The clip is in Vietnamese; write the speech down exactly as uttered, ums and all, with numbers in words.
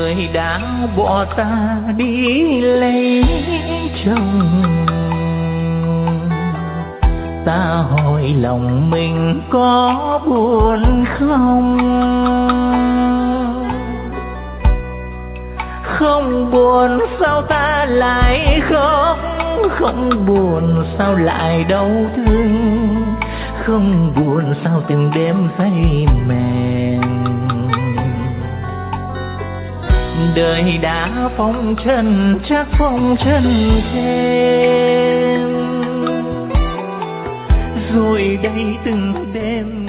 đời đã bỏ ta đi lấy chồng. Ta hỏi lòng mình có buồn không? Không buồn sao ta lại khóc, không buồn sao lại đau thương, không buồn sao từng đêm say mèn. Đời đã phong trần chắc phong trần thêm, rồi đây từng đêm